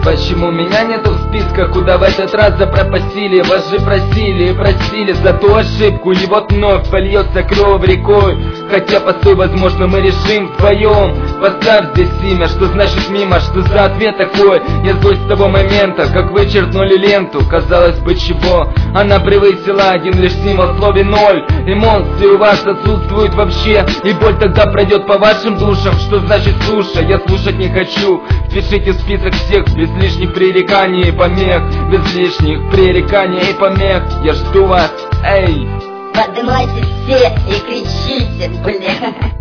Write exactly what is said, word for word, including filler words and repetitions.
почему меня нету в списках, куда в этот раз запропастили? Вас же просили и просили за ту ошибку, и вот вновь польется кровь рекой. Хотя постой, возможно, мы решим вдвоем. Поставь здесь имя, что значит мимо, что за ответ такой? Я злость с того момента, как вычеркнули ленту. Казалось бы, чего? Она превысила один лишь символ в слове ноль. Эмоции у вас отсутствуют вообще, и боль тогда пройдет по вашим душам. Что значит слушай? Я слушать не хочу. Пишите список всех без лишних пререканий и помех. Без лишних пререканий и помех. Я жду вас, эй! Поднимайтесь все и кричите, бля.